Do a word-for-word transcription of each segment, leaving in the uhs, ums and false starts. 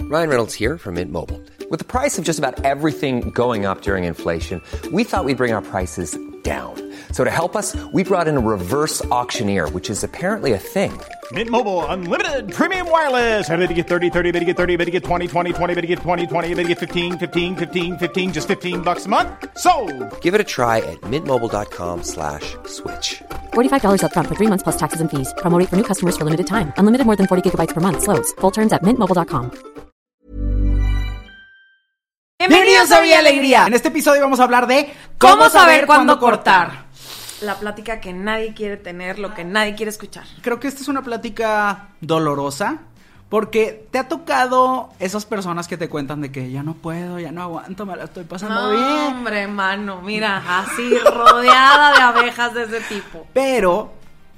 Ryan Reynolds here from Mint Mobile. With the price of just about everything going up during inflation, we thought we'd bring our prices down. So to help us, we brought in a reverse auctioneer, which is apparently a thing. Mint Mobile Unlimited Premium Wireless. How to get thirty, thirty, how to get thirty, how to get twenty, twenty, twenty, how to get twenty, twenty, how to get fifteen, fifteen, fifteen, fifteen, just fifteen bucks a month? Sold! Give it a try at mintmobile.com slash switch. forty-five dollars up front for three months plus taxes and fees. Promo rate for new customers for limited time. Unlimited more than forty gigabytes per month. Slows full terms at mint mobile dot com. Bienvenidos a Villa Alegría. En este episodio vamos a hablar de cómo, ¿Cómo saber cuándo cortar. La plática que nadie quiere tener, lo que nadie quiere escuchar. Creo que esta es una plática dolorosa porque te ha tocado esas personas que te cuentan de que ya no puedo, ya no aguanto, me la estoy pasando no, bien. Hombre, mano, mira, así rodeada de abejas de ese tipo. Pero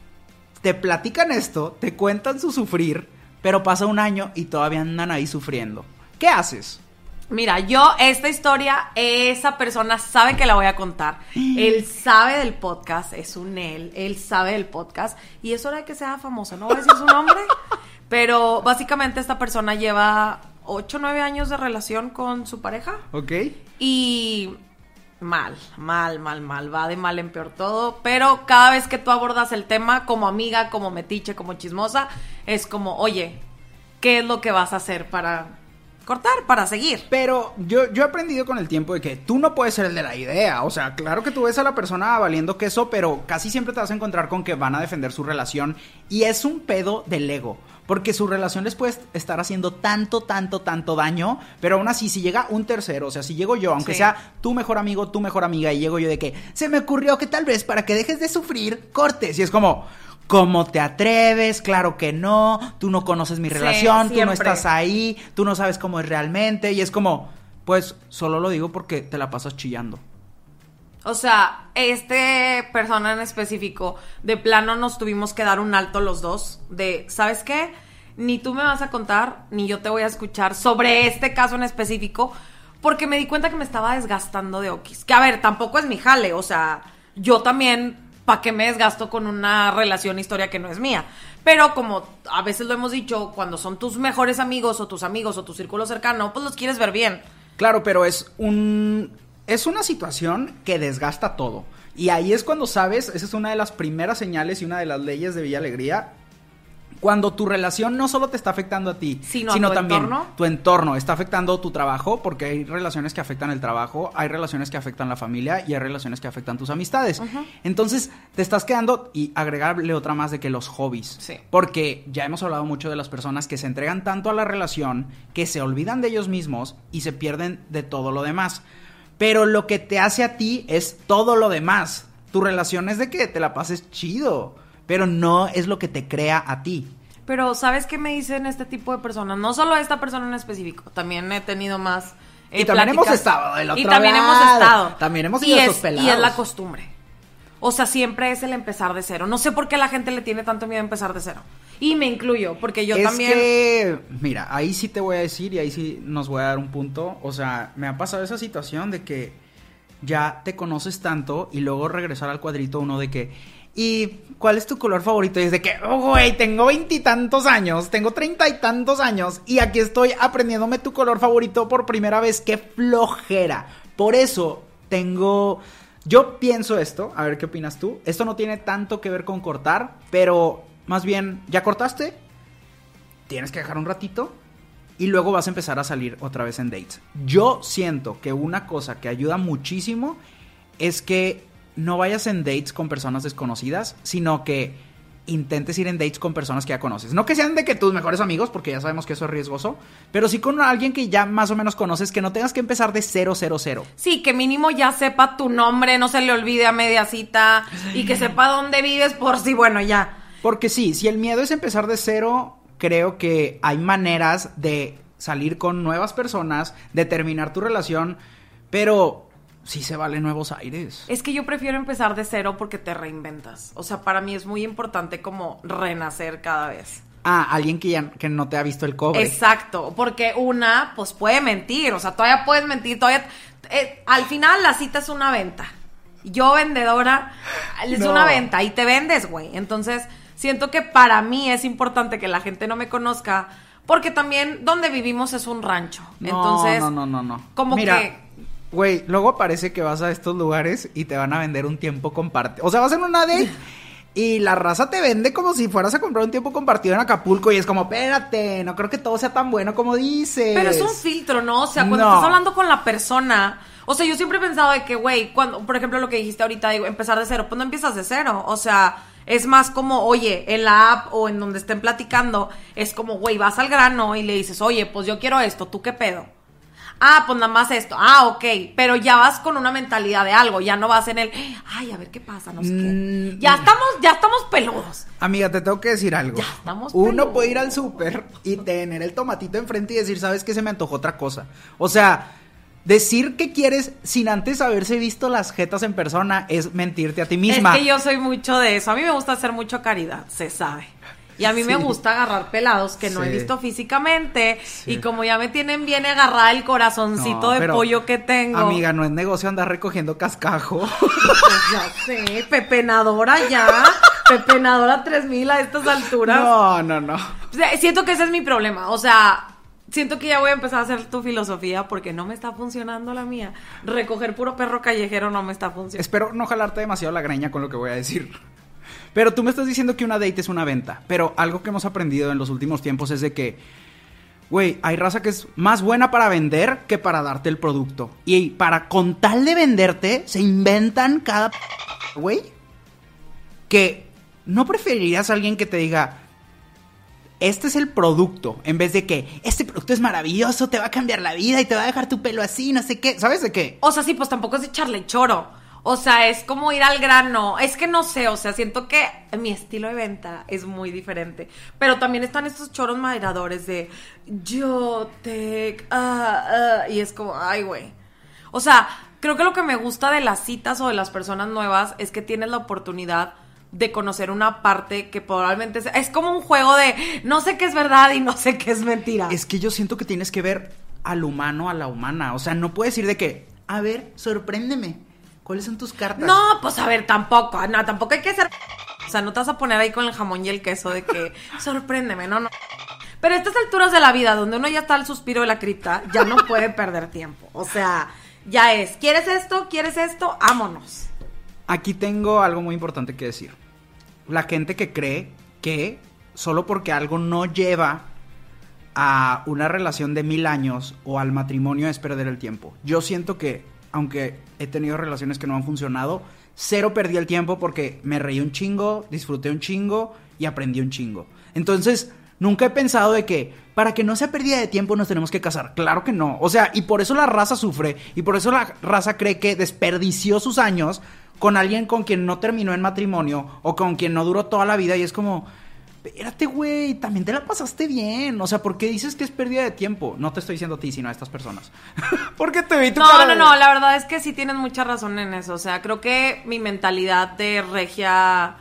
te platican esto, te cuentan su sufrir, pero pasa un año y todavía andan ahí sufriendo. ¿Qué haces? Mira, yo esta historia, esa persona sabe que la voy a contar. Él sabe del podcast, es un él, él sabe del podcast y es hora de que sea famoso. No voy a decir su nombre, pero básicamente esta persona lleva ocho o nueve años de relación con su pareja. Ok. Y mal, mal, mal, mal, va de mal en peor todo. Pero cada vez que tú abordas el tema como amiga, como metiche, como chismosa, es como, oye, ¿qué es lo que vas a hacer para cortar, para seguir? Pero yo, yo he aprendido con el tiempo de que tú no puedes ser el de la idea. O sea, claro que tú ves a la persona valiendo queso, pero casi siempre te vas a encontrar con que van a defender su relación. Y es un pedo del ego, porque su relación les puede estar haciendo tanto, tanto, tanto daño. Pero aún así, si llega un tercero, o sea, si llego yo, aunque sí. sea tu mejor amigo, tu mejor amiga, y llego yo de que se me ocurrió que tal vez para que dejes de sufrir, cortes. Y es como, ¿cómo te atreves? Claro que no, tú no conoces mi relación, sí, tú no estás ahí, tú no sabes cómo es realmente. Y es como, pues, solo lo digo porque te la pasas chillando. O sea, este persona en específico, de plano nos tuvimos que dar un alto los dos, de, ¿sabes qué? Ni tú me vas a contar, ni yo te voy a escuchar sobre este caso en específico, porque me di cuenta que me estaba desgastando de okis. Que a ver, tampoco es mi jale, o sea, yo también, ¿para qué me desgasto con una relación, historia que no es mía? Pero como a veces lo hemos dicho, cuando son tus mejores amigos o tus amigos o tu círculo cercano, pues los quieres ver bien. Claro, pero es un... es una situación que desgasta todo. Y ahí es cuando sabes, esa es una de las primeras señales y una de las leyes de Villa Alegría, cuando tu relación no solo te está afectando a ti, sino, sino tu también entorno. tu entorno, está afectando tu trabajo, porque hay relaciones que afectan el trabajo, hay relaciones que afectan la familia y hay relaciones que afectan tus amistades. Uh-huh. Entonces, te estás quedando, y agregarle otra más de que los hobbies. Sí. Porque ya hemos hablado mucho de las personas que se entregan tanto a la relación, que se olvidan de ellos mismos y se pierden de todo lo demás. Pero lo que te hace a ti es todo lo demás. Tu relación es de que te la pases chido, pero no es lo que te crea a ti. Pero ¿sabes qué me dicen este tipo de personas? No solo esta persona en específico, también he tenido más eh, Y también pláticas. hemos estado del otro Y también lado. hemos estado. También hemos y sido es, esos pelados. Y es la costumbre. O sea, siempre es el empezar de cero. No sé por qué la gente le tiene tanto miedo a empezar de cero. Y me incluyo, porque yo es también... Es que, mira, ahí sí te voy a decir y ahí sí nos voy a dar un punto. O sea, me ha pasado esa situación de que ya te conoces tanto y luego regresar al cuadrito uno de que... ¿y cuál es tu color favorito? Y es de que, oh, güey, tengo veintitantos años, tengo treinta y tantos años y aquí estoy aprendiéndome tu color favorito por primera vez. ¡Qué flojera! Por eso tengo... yo pienso esto, a ver qué opinas tú. Esto no tiene tanto que ver con cortar, pero más bien, ¿ya cortaste? Tienes que dejar un ratito y luego vas a empezar a salir otra vez en dates. Yo siento que una cosa que ayuda muchísimo es que no vayas en dates con personas desconocidas, sino que intentes ir en dates con personas que ya conoces. No que sean de que tus mejores amigos, porque ya sabemos que eso es riesgoso, pero sí con alguien que ya más o menos conoces, que no tengas que empezar de cero, cero, cero. Sí, que mínimo ya sepa tu nombre, no se le olvide a media cita, y que sepa dónde vives por si, bueno, ya. Porque sí, si el miedo es empezar de cero, creo que hay maneras de salir con nuevas personas, de terminar tu relación, pero... sí se vale nuevos aires. Es que yo prefiero empezar de cero porque te reinventas. O sea, para mí es muy importante como renacer cada vez. Ah, alguien que ya que no te ha visto el cobre. Exacto, porque una, pues puede mentir. O sea, todavía puedes mentir, todavía... Eh, al final la cita es una venta. Yo, vendedora, es no. una venta y te vendes, güey. Entonces, siento que para mí es importante que la gente no me conozca Porque también donde vivimos es un rancho. No, Entonces, no, no, no, no. como Mira, que... güey, luego parece que vas a estos lugares y te van a vender un tiempo compartido. O sea, vas en una date y la raza te vende como si fueras a comprar un tiempo compartido en Acapulco y es como, espérate, no creo que todo sea tan bueno como dices. Pero es un filtro, ¿no? O sea, cuando No. estás hablando con la persona... O sea, yo siempre he pensado de que, güey, cuando, por ejemplo, lo que dijiste ahorita, digo, empezar de cero, pues no empiezas de cero. O sea, es más como, oye, en la app o en donde estén platicando, es como, güey, vas al grano y le dices, oye, pues yo quiero esto, ¿tú qué pedo? Ah, pues nada más esto. Ah, ok. Pero ya vas con una mentalidad de algo. Ya no vas en el, ay, a ver qué pasa, no sé Mm, qué. Ya estamos, ya estamos peludos. Amiga, te tengo que decir algo. Ya estamos Uno peludos. puede ir al súper y tener el tomatito enfrente y decir, ¿sabes qué? Se me antojó otra cosa. O sea, decir que quieres sin antes haberse visto las jetas en persona es mentirte a ti misma. Es que yo soy mucho de eso. A mí me gusta hacer mucho caridad, se sabe. Y a mí Sí. me gusta agarrar pelados que no he Sí. visto físicamente. Sí. Y como ya me tienen bien agarrada el corazoncito No, de pero, pollo que tengo. Amiga, no es negocio andar recogiendo cascajo. Pues ya sé, pepenadora ya. Pepenadora tres mil a estas alturas. No, no, no. O sea, siento que ese es mi problema. O sea, siento que ya voy a empezar a hacer tu filosofía porque no me está funcionando la mía. Recoger puro perro callejero no me está funcionando. Espero no jalarte demasiado la greña con lo que voy a decir. Pero tú me estás diciendo que una date es una venta. Pero algo que hemos aprendido en los últimos tiempos es de que, güey, hay raza que es más buena para vender que para darte el producto. Y para, con tal de venderte, se inventan cada... Güey, que no preferirías a alguien que te diga, este es el producto, en vez de que, este producto es maravilloso, te va a cambiar la vida y te va a dejar tu pelo así, no sé qué. ¿Sabes de qué? O sea, sí, pues tampoco es echarle choro. O sea, es como ir al grano. Es que no sé, o sea, siento que mi estilo de venta es muy diferente. Pero también están estos choros moderadores de yo te... ah, ah, y es como, ay, güey. O sea, creo que lo que me gusta de las citas o de las personas nuevas es que tienes la oportunidad de conocer una parte que probablemente... sea- es como un juego de no sé qué es verdad y no sé qué es mentira. Es que yo siento que tienes que ver al humano a la humana. O sea, no puedes ir de que, a ver, sorpréndeme. ¿Cuáles son tus cartas? No, pues a ver, tampoco, no, tampoco hay que ser... O sea, no te vas a poner ahí con el jamón y el queso de que sorpréndeme, no, no. Pero a estas alturas de la vida, donde uno ya está al suspiro de la cripta, ya no puede perder tiempo. O sea, ya es, ¿quieres esto? ¿Quieres esto? Vámonos. Aquí tengo algo muy importante que decir. La gente que cree que solo porque algo no lleva a una relación de mil años o al matrimonio es perder el tiempo. Yo siento que, aunque he tenido relaciones que no han funcionado, cero perdí el tiempo porque me reí un chingo, disfruté un chingo y aprendí un chingo. Entonces, nunca he pensado de que para que no sea pérdida de tiempo nos tenemos que casar. Claro que no. O sea, y por eso la raza sufre y por eso la raza cree que desperdició sus años con alguien con quien no terminó en matrimonio o con quien no duró toda la vida y es como... Espérate, güey, también te la pasaste bien. O sea, ¿por qué dices que es pérdida de tiempo? No te estoy diciendo a ti, sino a estas personas. ¿Por qué te vi tu No, cara no, de- no, la verdad es que sí tienes mucha razón en eso. O sea, creo que mi mentalidad de regia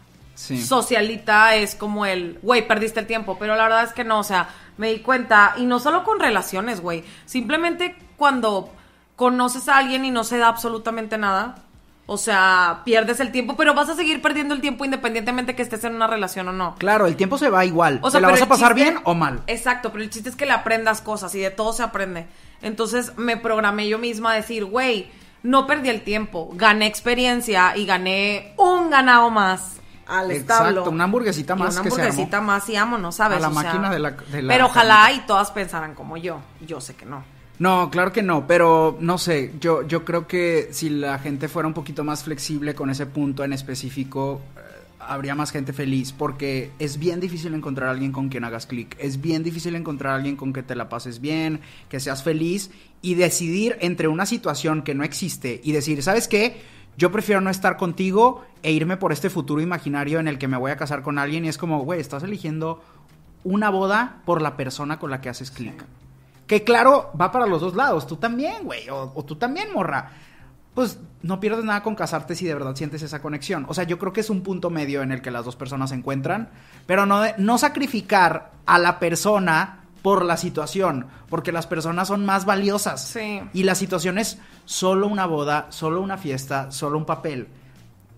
Sí. socialita es como el, güey, perdiste el tiempo. Pero la verdad es que no, o sea, me di cuenta, y no solo con relaciones, güey. Simplemente cuando conoces a alguien y no se da absolutamente nada. O sea, pierdes el tiempo, pero vas a seguir perdiendo el tiempo independientemente que estés en una relación o no. Claro, el tiempo se va igual. O sea, ¿Te la pero vas a el pasar chiste- bien o mal? Exacto, pero el chiste es que le aprendas cosas y de todo se aprende. Entonces me programé yo misma a decir, güey, no perdí el tiempo, gané experiencia y gané un ganado más al Exacto, establo. una hamburguesita Y más una que se armó. hamburguesita más y vámonos, ¿sabes? A la O sea, máquina de la- de la Pero ojalá carnita. y todas pensaran como yo. Yo sé que no. No, claro que no, pero no sé, yo, yo creo que si la gente fuera un poquito más flexible con ese punto en específico, eh, habría más gente feliz, porque es bien difícil encontrar a alguien con quien hagas clic, es bien difícil encontrar a alguien con que te la pases bien, que seas feliz, y decidir entre una situación que no existe y decir, ¿sabes qué? Yo prefiero no estar contigo e irme por este futuro imaginario en el que me voy a casar con alguien, y es como, güey, estás eligiendo una boda por la persona con la que haces clic. Que claro, va para los dos lados. Tú también, güey. O, o tú también, morra. Pues no pierdes nada con casarte si de verdad sientes esa conexión. O sea, yo creo que es un punto medio en el que las dos personas se encuentran. Pero no, de- no sacrificar a la persona por la situación. Porque las personas son más valiosas. Sí. Y la situación es solo una boda, solo una fiesta, solo un papel.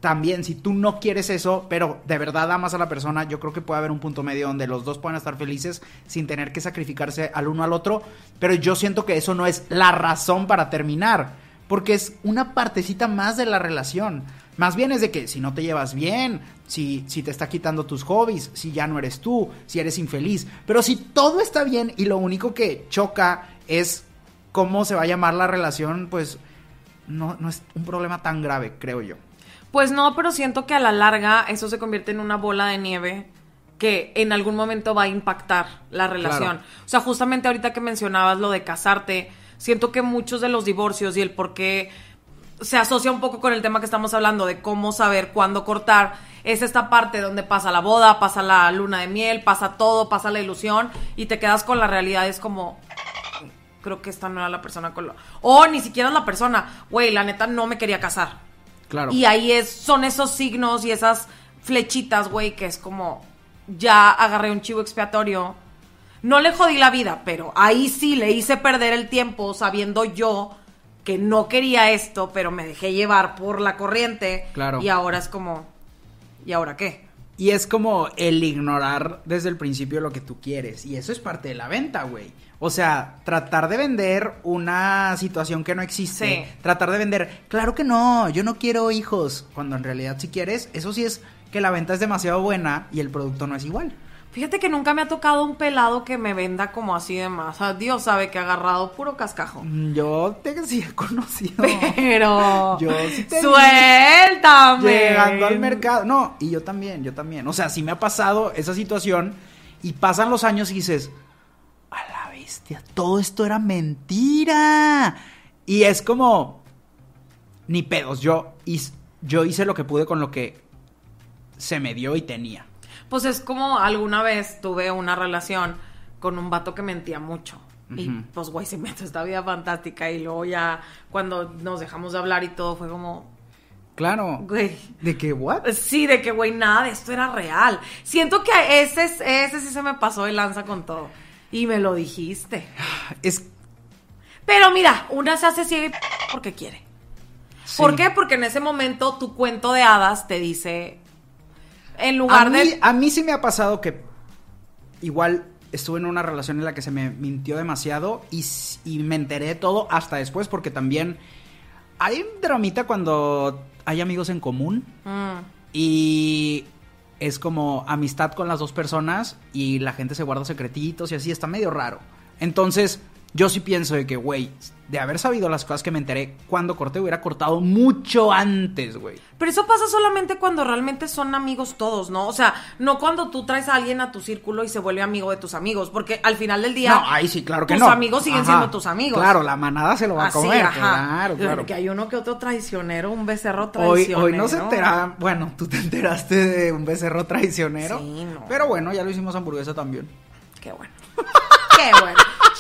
también, si tú no quieres eso, pero de verdad amas a la persona, yo creo que puede haber un punto medio donde los dos puedan estar felices sin tener que sacrificarse al uno al otro, pero yo siento que eso no es la razón para terminar, porque es una partecita más de la relación. Más bien es de que si no te llevas bien, si, si te está quitando tus hobbies, si ya no eres tú, si eres infeliz, pero si todo está bien y lo único que choca es cómo se va a llamar la relación, pues no, no es un problema tan grave, creo yo. Pues no, pero siento que a la larga eso se convierte en una bola de nieve que en algún momento va a impactar la relación. Claro. O sea, justamente ahorita que mencionabas lo de casarte, siento que muchos de los divorcios y el por qué se asocia un poco con el tema que estamos hablando de cómo saber cuándo cortar, es esta parte donde pasa la boda, pasa la luna de miel, pasa todo, pasa la ilusión y te quedas con la realidad. Es como, creo que esta no era la persona con la... O ni siquiera es la persona, güey, la neta no me quería casar. Claro. Y ahí es, son esos signos y esas flechitas, güey, que es como, ya agarré un chivo expiatorio. No le jodí la vida, pero ahí sí le hice perder el tiempo sabiendo yo que no quería esto, pero me dejé llevar por la corriente. Claro. Y ahora es como, ¿y ahora qué? Y es como el ignorar desde el principio lo que tú quieres. Y eso es parte de la venta, güey. O sea, tratar de vender una situación que no existe. Sí. Tratar de vender, claro que no, yo no quiero hijos. Cuando en realidad si quieres, eso sí es que la venta es demasiado buena y el producto no es igual. Fíjate que nunca me ha tocado un pelado que me venda como así de más. O sea, Dios sabe que ha agarrado puro cascajo. Yo te sí he conocido. Pero... yo sí te ¡suéltame! Llegando al mercado. No, y yo también, yo también. O sea, sí me ha pasado esa situación y pasan los años y dices, a la bestia, todo esto era mentira. Y es como, ni pedos, yo, hice, yo hice lo que pude con lo que se me dio y tenía. Pues es como alguna vez tuve una relación con un vato que mentía mucho. Uh-huh. Y pues, güey, se metió esta vida fantástica. Y luego ya, cuando nos dejamos de hablar y todo, fue como... Claro. Güey. ¿De qué, what? Sí, de que, güey, nada de esto era real. Siento que ese, ese sí se me pasó de lanza con todo. Y me lo dijiste. Es... Pero mira, una se hace ciega porque quiere. Sí. ¿Por qué? Porque en ese momento tu cuento de hadas te dice... En lugar a mí, de... A mí sí me ha pasado que igual estuve en una relación en la que se me mintió demasiado y, y me enteré de todo hasta después porque también hay un dramita cuando hay amigos en común mm. y es como amistad con las dos personas y la gente se guarda secretitos y así, está medio raro. Entonces yo sí pienso de que, güey, de haber sabido las cosas que me enteré cuando corté, hubiera cortado mucho antes, güey. Pero eso pasa solamente cuando realmente son amigos todos, ¿no? O sea, no cuando tú traes a alguien a tu círculo y se vuelve amigo de tus amigos, porque al final del día... No, ahí sí, claro que tus no. Tus amigos siguen ajá. siendo tus amigos. Claro, la manada se lo va Así, a comer, ajá. claro, claro. Porque hay uno que otro traicionero, un becerro traicionero. Hoy, hoy no se entera, bueno, tú te enteraste de un becerro traicionero. Sí, no. Pero bueno, ya lo hicimos hamburguesa también. Qué bueno. Qué bueno.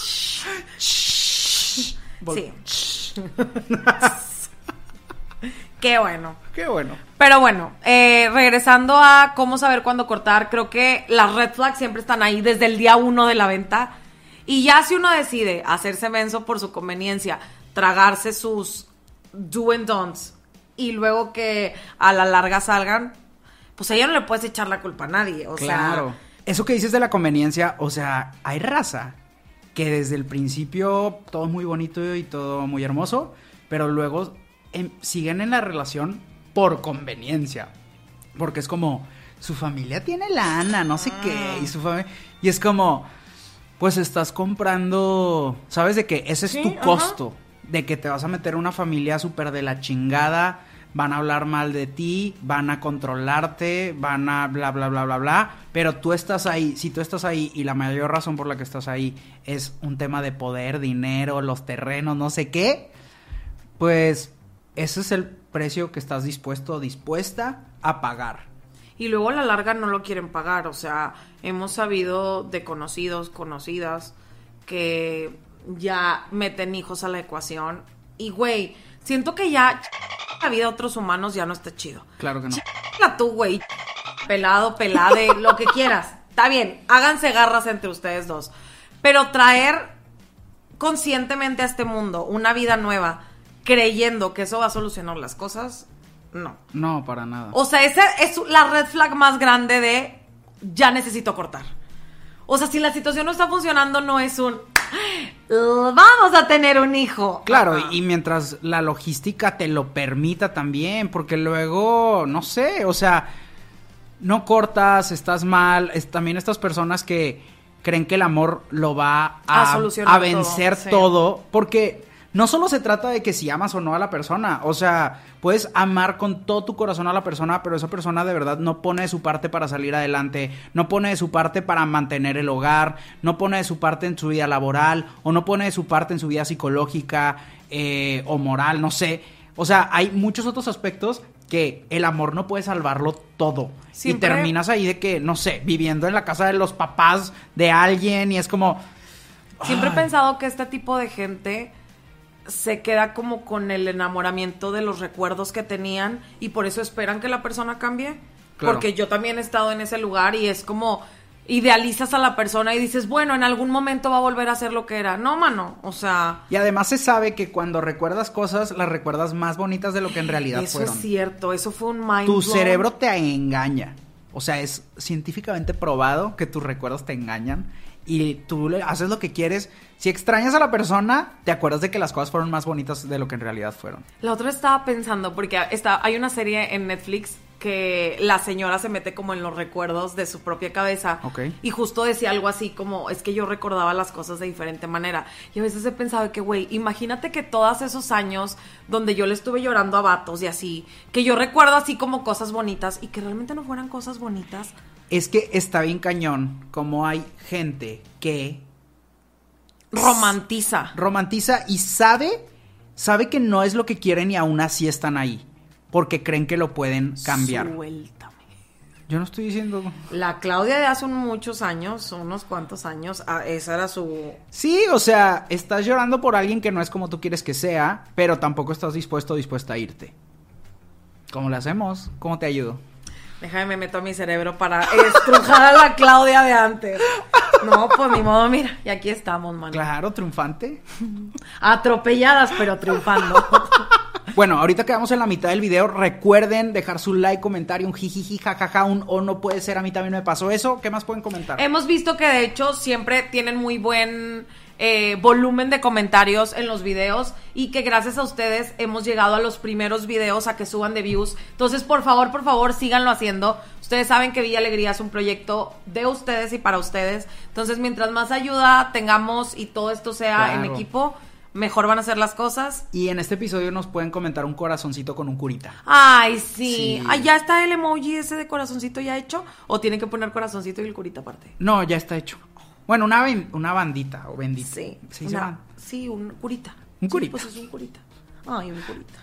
Sí. Qué bueno. Qué bueno. Pero bueno, eh, regresando a cómo saber cuándo cortar, creo que las red flags siempre están ahí desde el día uno de la venta. Y ya si uno decide hacerse menso por su conveniencia, tragarse sus do and don'ts y luego que a la larga salgan, pues a ella no le puedes echar la culpa a nadie. O claro. sea, eso que dices de la conveniencia, o sea, hay raza que desde el principio todo muy bonito y todo muy hermoso, pero luego eh, siguen en la relación por conveniencia. Porque es como, su familia tiene lana, no sé qué, y su familia... Y es como, pues estás comprando, ¿sabes de qué? Ese es sí, tu costo, ajá. de que te vas a meter una familia súper de la chingada, van a hablar mal de ti, van a controlarte, van a bla, bla, bla, bla, bla, pero tú estás ahí, si tú estás ahí y la mayor razón por la que estás ahí es un tema de poder, dinero, los terrenos, no sé qué, pues ese es el precio que estás dispuesto o dispuesta a pagar. Y luego a la larga no lo quieren pagar, o sea, hemos sabido de conocidos, conocidas, que ya meten hijos a la ecuación y, güey, siento que ya la vida de otros humanos ya no está chido. Claro que no. Chica tú, güey. Pelado, pelade, lo que quieras. Está bien, háganse garras entre ustedes dos. Pero traer conscientemente a este mundo una vida nueva, creyendo que eso va a solucionar las cosas, no. No, para nada. O sea, esa es la red flag más grande de ya necesito cortar. O sea, si la situación no está funcionando, no es un vamos a tener un hijo. Claro, Ajá. y mientras la logística te lo permita también, porque luego, no sé, o sea, no cortas, estás mal. Es, también estas personas que creen que el amor lo va a, A solucionar a vencer todo, sí. todo, porque no solo se trata de que si amas o no a la persona, o sea, puedes amar con todo tu corazón a la persona, pero esa persona de verdad no pone de su parte para salir adelante, no pone de su parte para mantener el hogar, no pone de su parte en su vida laboral, o no pone de su parte en su vida psicológica eh, o moral, no sé. O sea, hay muchos otros aspectos que el amor no puede salvarlo todo. Siempre... Y terminas ahí de que, no sé, viviendo en la casa de los papás de alguien y es como... Siempre ay. he pensado que este tipo de gente se queda como con el enamoramiento de los recuerdos que tenían y por eso esperan que la persona cambie. Claro. Porque yo también he estado en ese lugar y es como idealizas a la persona y dices, bueno, en algún momento va a volver a ser lo que era. No, mano, o sea... Y además se sabe que cuando recuerdas cosas, las recuerdas más bonitas de lo que en realidad eso fueron. es cierto, eso fue un mind Tu blown. cerebro te engaña. O sea, es científicamente probado que tus recuerdos te engañan y tú le haces lo que quieres. Si extrañas a la persona, te acuerdas de que las cosas fueron más bonitas de lo que en realidad fueron. La otra estaba pensando, porque está, hay una serie en Netflix que la señora se mete como en los recuerdos de su propia cabeza. Ok. Y justo decía algo así como, es que yo recordaba las cosas de diferente manera. Y a veces he pensado que, güey, imagínate que todos esos años donde yo le estuve llorando a vatos y así, que yo recuerdo así como cosas bonitas y que realmente no fueran cosas bonitas. Es que está bien cañón como hay gente que... Romantiza. Romantiza y sabe, sabe que no es lo que quieren y aún así están ahí. Porque creen que lo pueden cambiar. Suéltame. Yo no estoy diciendo... La Claudia de hace muchos años, unos cuantos años, ah, esa era su... Sí, o sea, estás llorando por alguien que no es como tú quieres que sea, pero tampoco estás dispuesto o dispuesta a irte. ¿Cómo le hacemos? ¿Cómo te ayudo? Déjame, me meto a mi cerebro para estrujar a la Claudia de antes. No, pues ni modo, mira, y aquí estamos, man. Claro, triunfante. Atropelladas, pero triunfando. Bueno, ahorita quedamos en la mitad del video. Recuerden dejar su like, comentario, un jijiji, jajaja, un o no puede ser, a mí también me pasó eso. ¿Qué más pueden comentar? Hemos visto que de hecho siempre tienen muy buen eh, volumen de comentarios en los videos y que gracias a ustedes hemos llegado a los primeros videos a que suban de views. Entonces, por favor, por favor, síganlo haciendo. Ustedes saben que Villa Alegría es un proyecto de ustedes y para ustedes. Entonces, mientras más ayuda tengamos y todo esto sea Claro. en equipo, mejor van a ser las cosas. Y en este episodio nos pueden comentar un corazoncito con un curita. Ay, sí. Sí. Ay, ¿ya está el emoji ese de corazoncito ya hecho? ¿O tienen que poner corazoncito y el curita aparte? No, ya está hecho. Bueno, una, ben- una bandita o bendita. Sí. ¿Sí se una- llama? sí, un curita. Un curita. Sí, pues es un curita. Ay, un curita.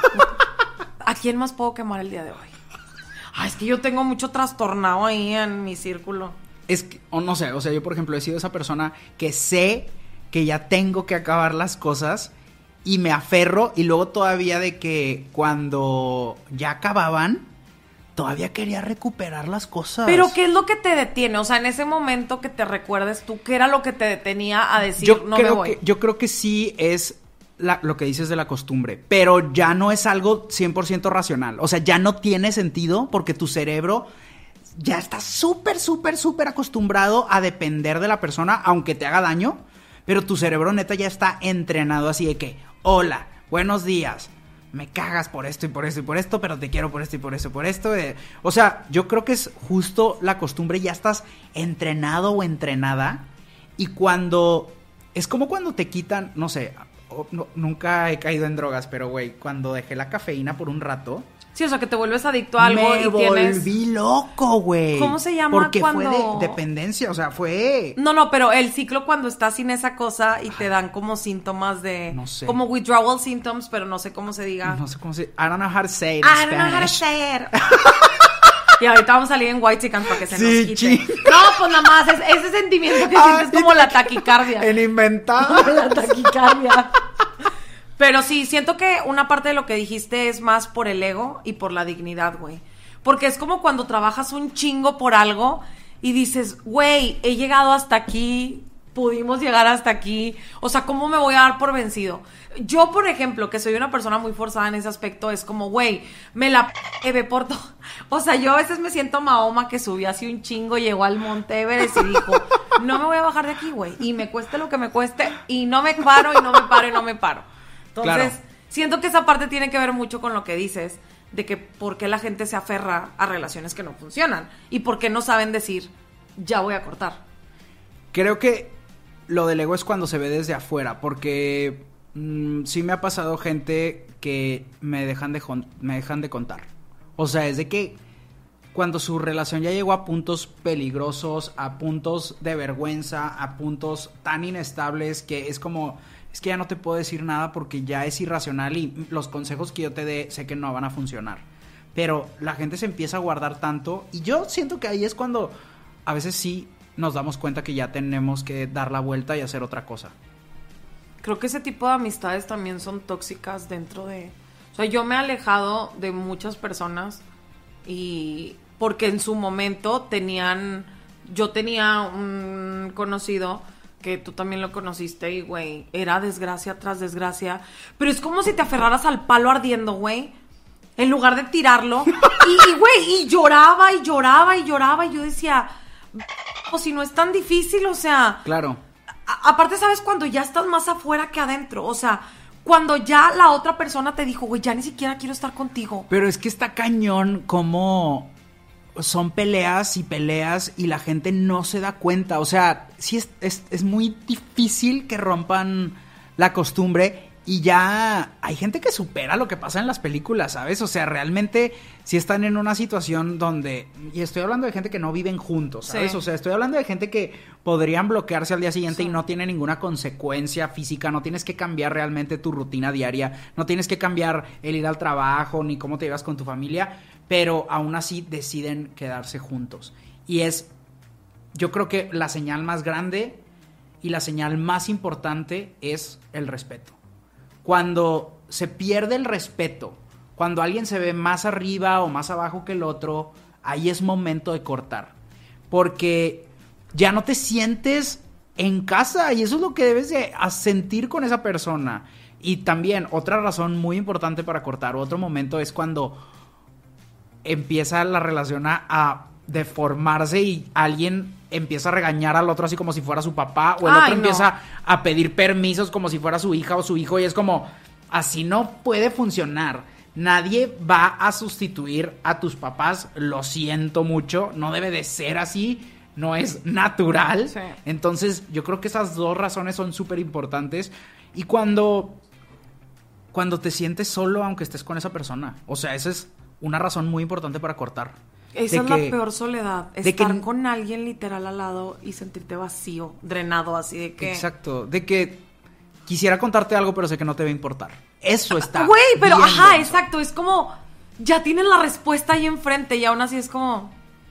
¿A quién más puedo quemar el día de hoy? Ay, es que yo tengo mucho trastornado ahí en mi círculo. Es que, o no sé, o sea, yo por ejemplo he sido esa persona que sé que ya tengo que acabar las cosas y me aferro y luego todavía de que cuando ya acababan, todavía quería recuperar las cosas. Pero ¿qué es lo que te detiene? O sea, en ese momento que te recuerdes tú, ¿qué era lo que te detenía a decir yo no me creo voy? que yo creo que sí es la- lo que dices de la costumbre, pero ya no es algo cien por ciento racional. O sea, ya no tiene sentido porque tu cerebro ya está súper, súper, súper acostumbrado a depender de la persona, aunque te haga daño, pero tu cerebro neta ya está entrenado así de que, hola, buenos días, me cagas por esto y por esto y por esto, pero te quiero por esto y por esto y por esto. Eh, o sea, yo creo que es justo la costumbre, ya estás entrenado o entrenada y cuando... Es como cuando te quitan, no sé, o- no- nunca he caído en drogas, pero güey, cuando dejé la cafeína por un rato... Sí, o sea, que te vuelves adicto a algo me y tienes... volví loco, güey. ¿Cómo se llama Porque cuando- fue de dependencia, o sea, fue... No, no, pero el ciclo cuando estás sin esa cosa y te dan como síntomas de... No sé. Como withdrawal symptoms, pero no sé cómo se diga. No sé cómo se... I don't know how to say it in I don't know how to Spanish. say it. Y ahorita vamos a salir en White Chicken para que se Sí, nos quite. sí. No, pues nada más, es, ese sentimiento que Ah, sientes sí, como te- la taquicardia. En inventado. La taquicardia. Pero sí, siento que una parte de lo que dijiste es más por el ego y por la dignidad, güey. Porque es como cuando trabajas un chingo por algo y dices, güey, he llegado hasta aquí pudimos llegar hasta aquí. O sea, ¿cómo me voy a dar por vencido? Yo, por ejemplo, que soy una persona muy forzada en ese aspecto, es como, güey, me la p... ve por todo. O sea, yo a veces me siento Mahoma que subió así un chingo, llegó al Monte Everest y dijo, no me voy a bajar de aquí, güey. Y me cueste lo que me cueste, y no me paro, y no me paro, y no me paro. Entonces, claro. Siento que esa parte tiene que ver mucho con lo que dices, de que por qué la gente se aferra a relaciones que no funcionan. Y por qué no saben decir, ya voy a cortar. Creo que lo del ego es cuando se ve desde afuera, porque mmm, sí me ha pasado gente que me dejan de me dejan de contar. O sea, es de que cuando su relación ya llegó a puntos peligrosos, a puntos de vergüenza, a puntos tan inestables que es como, es que ya no te puedo decir nada porque ya es irracional y los consejos que yo te dé sé que no van a funcionar. Pero la gente se empieza a guardar tanto y yo siento que ahí es cuando a veces sí nos damos cuenta que ya tenemos que dar la vuelta y hacer otra cosa. Creo que ese tipo de amistades también son tóxicas dentro de... O sea, yo me he alejado de muchas personas y... porque en su momento tenían... Yo tenía un conocido que tú también lo conociste y, güey, era desgracia tras desgracia. Pero es como si te aferraras al palo ardiendo, güey, en lugar de tirarlo. Y, y, güey, y lloraba y lloraba y lloraba. Y yo decía, o si no es tan difícil, o sea... Claro. A, aparte, ¿sabes? Cuando ya estás más afuera que adentro, o sea... Cuando ya la otra persona te dijo, güey, ya ni siquiera quiero estar contigo. Pero es que está cañón como son peleas y peleas y la gente no se da cuenta. O sea, sí es, es, es muy difícil que rompan la costumbre y ya hay gente que supera lo que pasa en las películas, ¿sabes? O sea, realmente sí están en una situación donde... Y estoy hablando de gente que no viven juntos, ¿sabes? Sí. O sea, estoy hablando de gente que podrían bloquearse al día siguiente sí. Y no tiene ninguna consecuencia física. No tienes que cambiar realmente tu rutina diaria. No tienes que cambiar el ir al trabajo ni cómo te llevas con tu familia. Pero aún así deciden quedarse juntos. Y es... Yo creo que la señal más grande y la señal más importante es el respeto. Cuando se pierde el respeto, cuando alguien se ve más arriba o más abajo que el otro, ahí es momento de cortar. Porque ya no te sientes en casa y eso es lo que debes de sentir con esa persona. Y también otra razón muy importante para cortar, otro momento es cuando empieza la relación a, a deformarse y alguien empieza a regañar al otro así como si fuera su papá o el Ay, otro no. empieza a pedir permisos como si fuera su hija o su hijo y es como, así no puede funcionar. Nadie va a sustituir a tus papás, lo siento mucho, no debe de ser así, no es natural. Sí. Entonces yo creo que esas dos razones son súper importantes y cuando, cuando te sientes solo aunque estés con esa persona, o sea, esa es una razón muy importante para cortar. Esa es que, la peor soledad, de estar que, con alguien literal al lado y sentirte vacío, drenado, así de que... Exacto, de que quisiera contarte algo pero sé que no te va a importar. Eso está Güey, pero bien ajá, denso. exacto, es como... Ya tienen la respuesta ahí enfrente y aún así es como...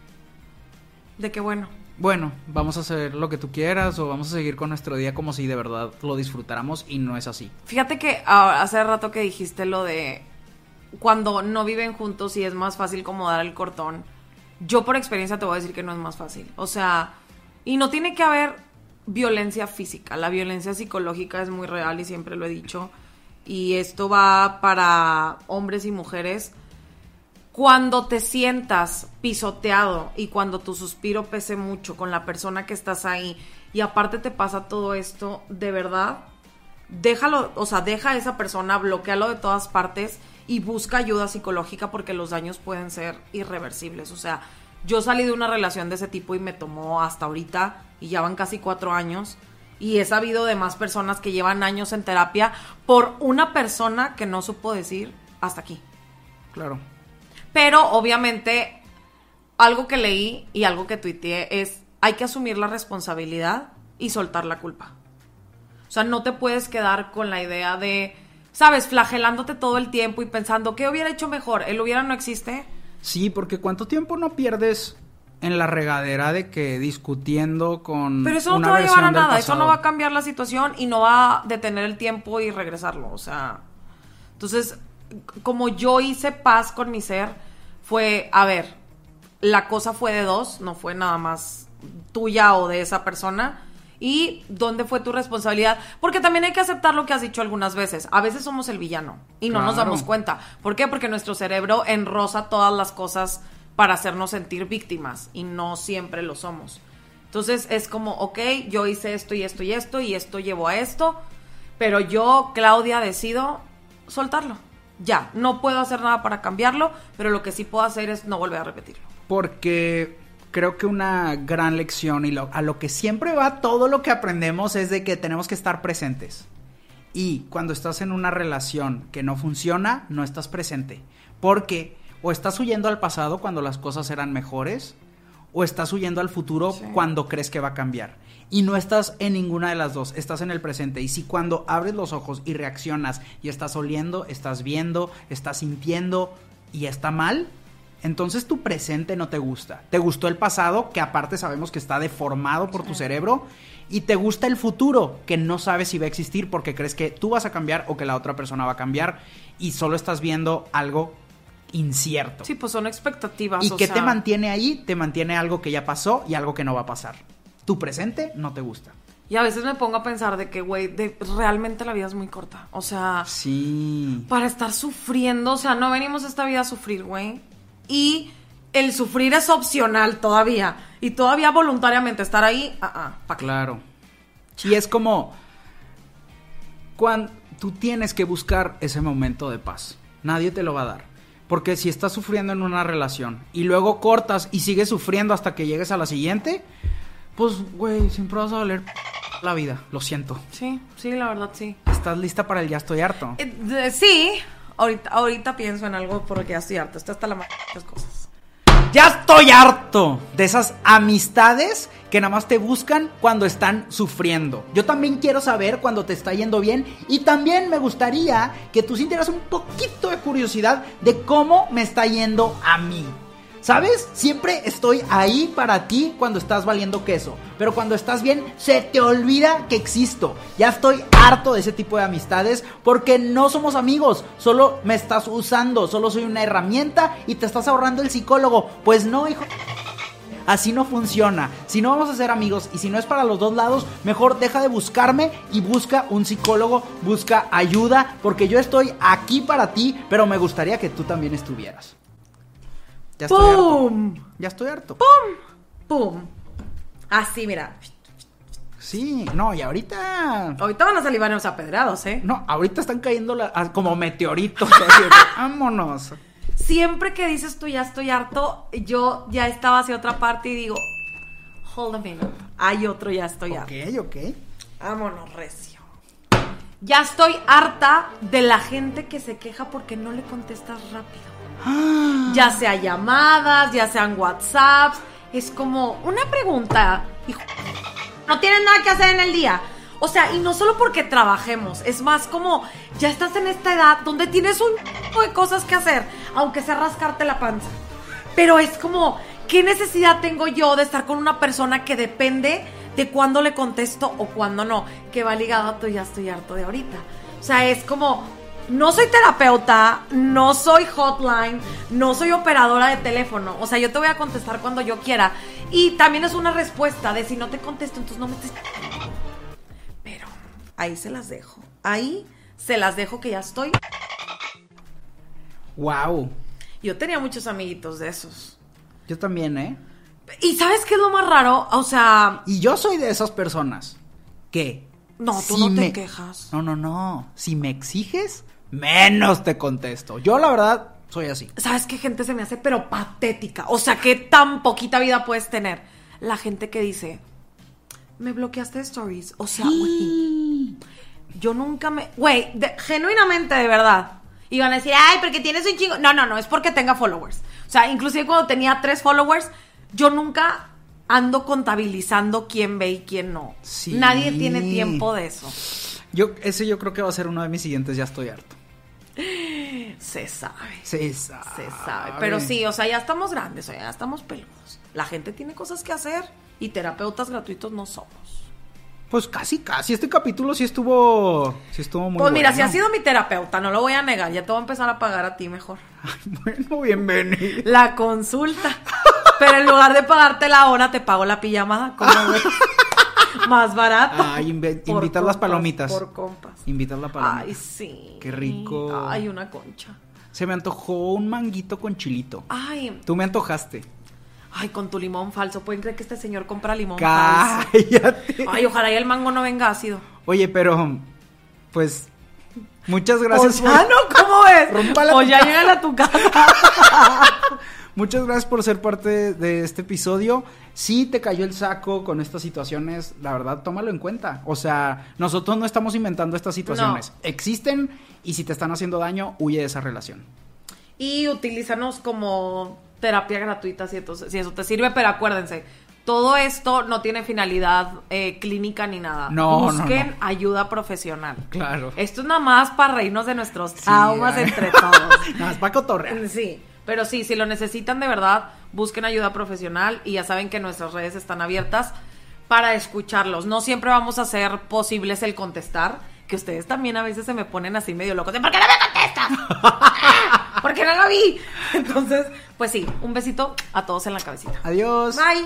De que bueno... Bueno, vamos a hacer lo que tú quieras o vamos a seguir con nuestro día como si de verdad lo disfrutáramos y no es así. Fíjate que ah, hace rato que dijiste lo de... Cuando no viven juntos y es más fácil como dar el cortón. Yo por experiencia te voy a decir que no es más fácil. O sea, y no tiene que haber violencia física. La violencia psicológica es muy real y siempre lo he dicho. Y esto va para hombres y mujeres. Cuando te sientas pisoteado y cuando tu suspiro pese mucho con la persona que estás ahí y aparte te pasa todo esto, de verdad, déjalo, o sea, deja a esa persona, bloquéalo de todas partes y busca ayuda psicológica porque los daños pueden ser irreversibles. O sea, yo salí de una relación de ese tipo y me tomó hasta ahorita y ya van casi cuatro años y he sabido de más personas que llevan años en terapia por una persona que no supo decir hasta aquí. Claro. Pero obviamente algo que leí y algo que tuiteé es hay que asumir la responsabilidad y soltar la culpa. O sea, no te puedes quedar con la idea de... ¿Sabes? Flagelándote todo el tiempo y pensando, ¿qué hubiera hecho mejor? ¿El hubiera no existe? Sí, porque ¿cuánto tiempo no pierdes en la regadera de que discutiendo con Pero eso no una te va a llevar a versión del nada. Eso pasado? no va a cambiar la situación y no va a detener el tiempo y regresarlo. O sea, entonces, como yo hice paz con mi ser, fue, a ver, la cosa fue de dos, no fue nada más tuya o de esa persona. ¿Y dónde fue tu responsabilidad? Porque también hay que aceptar lo que has dicho algunas veces. A veces somos el villano y no Claro. nos damos cuenta. ¿Por qué? Porque nuestro cerebro enrosa todas las cosas para hacernos sentir víctimas y no siempre lo somos. Entonces es como, ok, yo hice esto y esto y esto y esto llevó a esto, pero yo, Claudia, decido soltarlo. Ya, no puedo hacer nada para cambiarlo, pero lo que sí puedo hacer es no volver a repetirlo. Porque creo que una gran lección y lo, a lo que siempre va todo lo que aprendemos es de que tenemos que estar presentes. Y cuando estás en una relación que no funciona, no estás presente. Porque o estás huyendo al pasado cuando las cosas eran mejores, o estás huyendo al futuro sí. cuando crees que va a cambiar. Y no estás en ninguna de las dos, estás en el presente. Y si cuando abres los ojos y reaccionas y estás oliendo, estás viendo, estás sintiendo y está mal, entonces tu presente no te gusta. Te gustó el pasado, que aparte sabemos que está deformado por sí. tu cerebro, y te gusta el futuro, que no sabes si va a existir porque crees que tú vas a cambiar o que la otra persona va a cambiar y solo estás viendo algo incierto. Sí, pues son expectativas. ¿Y o qué sea... te mantiene ahí? Te mantiene algo que ya pasó y algo que no va a pasar. Tu presente no te gusta. Y a veces me pongo a pensar de que, güey, de, realmente la vida es muy corta. O sea... Sí. Para estar sufriendo, o sea, no venimos a esta vida a sufrir, güey. Y el sufrir es opcional todavía. Y todavía voluntariamente estar ahí, ah, ah, ¿pa' qué? Claro. Y es como... Cuando tú tienes que buscar ese momento de paz. Nadie te lo va a dar. Porque si estás sufriendo en una relación y luego cortas y sigues sufriendo hasta que llegues a la siguiente, pues, güey, siempre vas a valer la vida. Lo siento. Sí, sí, la verdad, sí. ¿Estás lista para el ya estoy harto? Eh, de, sí, ahorita, ahorita pienso en algo porque ya estoy harto. Está hasta la madre de las cosas. Ya estoy harto de esas amistades que nada más te buscan cuando están sufriendo. Yo también quiero saber cuando te está yendo bien y también me gustaría que tú sintieras un poquito de curiosidad de cómo me está yendo a mí. ¿Sabes? Siempre estoy ahí para ti cuando estás valiendo queso. Pero cuando estás bien, se te olvida que existo. Ya estoy harto de ese tipo de amistades porque no somos amigos. Solo me estás usando. Solo soy una herramienta y te estás ahorrando el psicólogo. Pues no, hijo. Así no funciona. Si no vamos a ser amigos y si no es para los dos lados, mejor deja de buscarme y busca un psicólogo, busca ayuda, porque yo estoy aquí para ti, pero me gustaría que tú también estuvieras. Ya estoy ¡Pum! harto. Ya estoy harto. ¡Pum! ¡Pum! Así, mira. Sí, no, y ahorita... Ahorita van a salir varios apedrados, ¿eh? No, ahorita están cayendo la... como meteoritos. Vámonos. Siempre que dices tú ya estoy harto, yo ya estaba hacia otra parte y digo, hold a minute, hay otro ya estoy harto. Ok, ok. Vámonos, recio. Ya estoy harta de la gente que se queja porque no le contestas rápido. Ya sea llamadas, ya sean WhatsApps. Es como una pregunta. Hijo, no tienes nada que hacer en el día. O sea, y no solo porque trabajemos, es más como ya estás en esta edad donde tienes un tipo de cosas que hacer, aunque sea rascarte la panza. Pero es como, ¿qué necesidad tengo yo de estar con una persona que depende de cuándo le contesto o cuándo no? Que va ligado a tu ya estoy harto de ahorita. O sea, es como, no soy terapeuta, no soy hotline, no soy operadora de teléfono. O sea, yo te voy a contestar cuando yo quiera. Y también es una respuesta de si no te contesto, entonces no me estés... Pero ahí se las dejo. Ahí se las dejo que ya estoy. Wow. Yo tenía muchos amiguitos de esos. Yo también, ¿eh? ¿Y sabes qué es lo más raro? O sea... Y yo soy de esas personas que... No, tú si no te me... quejas. No, no, no. Si me exiges, menos te contesto. Yo, la verdad, soy así. ¿Sabes qué gente se me hace pero patética? O sea, ¿qué tan poquita vida puedes tener? La gente que dice... Me bloqueaste stories. O sea, güey. Sí. Yo nunca me... Güey, genuinamente, de verdad. Iban a decir, ay, porque tienes un chingo. No, no, no, es porque tenga followers. O sea, inclusive cuando tenía tres followers, yo nunca ando contabilizando quién ve y quién no. Sí. Nadie tiene tiempo de eso. Yo, ese yo creo que va a ser uno de mis siguientes, ya estoy harto. Se sabe. Se sabe. Se sabe. Pero sí, o sea, ya estamos grandes, o sea, ya estamos peludos. La gente tiene cosas que hacer y terapeutas gratuitos no somos. Pues casi, casi. Este capítulo sí estuvo, sí estuvo muy Pues mira, bueno. si has sido mi terapeuta, no lo voy a negar. Ya te voy a empezar a pagar a ti mejor. Ay, bueno, bienvenido. La consulta. Pero en lugar de pagarte la hora, te pago la pijamada. ¿Cómo ves? Más barato. Ay, inve- Por invitas las compas, palomitas. Por compas. Invitas la palomita. Ay, sí. Qué rico. Ay, una concha. Se me antojó un manguito con chilito. Ay. Tú me antojaste. Ay, con tu limón falso. ¿Pueden creer que este señor compra limón falso? Cállate. Ay, ojalá y el mango no venga ácido. Oye, pero, pues, muchas gracias. Pues, ah, no, ¿cómo es? Rómpala O tu ya casa. llegan a tu casa. Muchas gracias por ser parte de este episodio. Si te cayó el saco con estas situaciones, la verdad, tómalo en cuenta. O sea, nosotros no estamos inventando estas situaciones. No. Existen y si te están haciendo daño, huye de esa relación. Y utilízanos como terapia gratuita si, entonces, si eso te sirve, pero acuérdense, todo esto no tiene finalidad eh, clínica ni nada. No, Busquen no, no. ayuda profesional. Claro. Esto es nada más para reírnos de nuestros traumas ay. entre todos. Nada más para cotorrear. Sí, pero sí, si lo necesitan de verdad, busquen ayuda profesional y ya saben que nuestras redes están abiertas para escucharlos. No siempre vamos a hacer posibles el contestar, que ustedes también a veces se me ponen así medio locos de ¿por qué no me contestas? ¿Por qué no lo vi? Entonces, pues sí, un besito a todos en la cabecita. Adiós. Bye.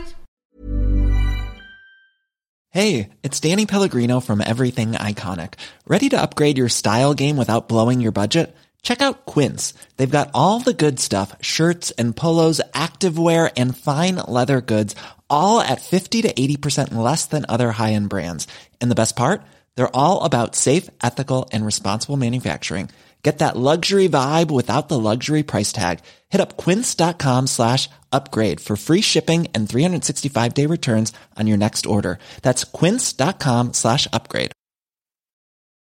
Hey, it's Danny Pellegrino from Everything Iconic. Ready to upgrade your style game without blowing your budget? Check out Quince. They've got all the good stuff, shirts and polos, activewear, and fine leather goods, all at fifty to eighty percent less than other high-end brands. And the best part? They're all about safe, ethical, and responsible manufacturing. Get that luxury vibe without the luxury price tag. Hit up quince.com slash upgrade for free shipping and three sixty-five day returns on your next order. That's quince.com slash upgrade.